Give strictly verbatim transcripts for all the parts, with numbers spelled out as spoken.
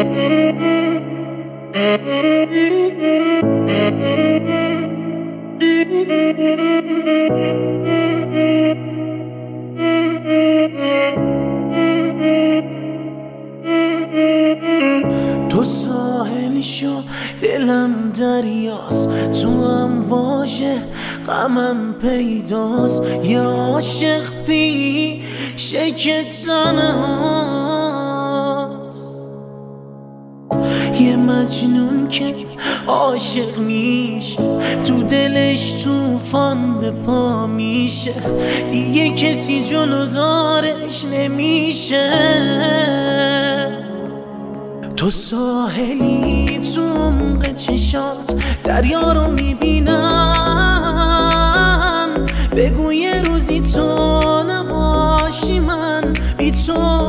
تو ساحلی شو دلم دریاست، تو هم واژه غمم پیداست. یه عاشق پیشه که تنهاست، یه مجنون که عاشق میشه، تو دلش توفان به پا میشه، دیگه کسی جلو دارش نمیشه. تو ساحلی تو عمق چشات دریا رو میبینم، بگو یه روزی تو نباشی من بی تو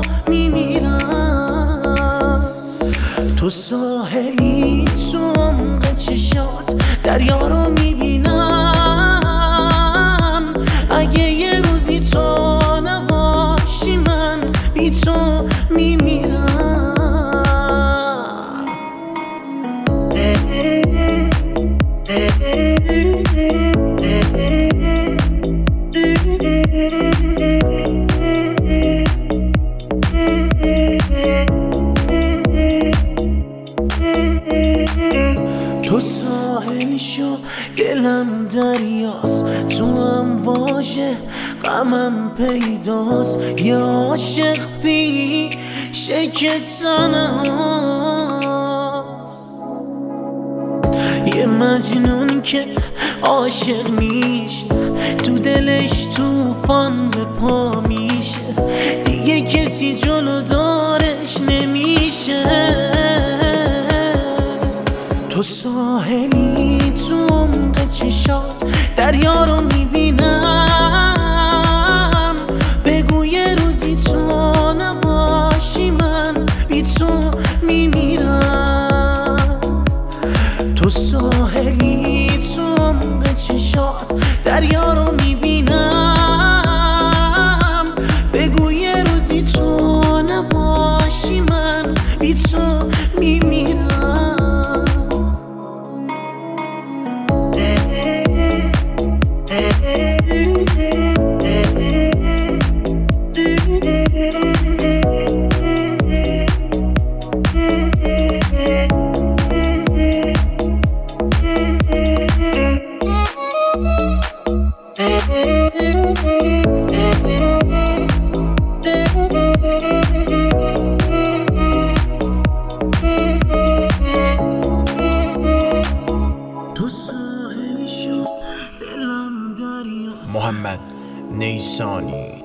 میمیرم. تو ساحلی تو عمق چشات دریا رو میبینم، اگه یه روزی تو نباشی من بی تو میمیرم. تو ساحلی شو دلم دریاست، تو هم واژه غمم پیداست. یه عاشق پیشه که تنهاست، یه مجنون که عاشق میشه، تو دلش توفان به پا میشه، دیگه کسی جلو دارش نمیشه. تو ساحلی تو عمق چشات دریا رو میبینم، بگو یه روزی تو نباشی من بی تو میمیرم. تو ساحلی تو عمق چشات دریا رو میبینم، بگو یه روزی تو نباشی من بی تو میمیرم. تو ساحلی شو دلم دریاست. محمد نیسانی.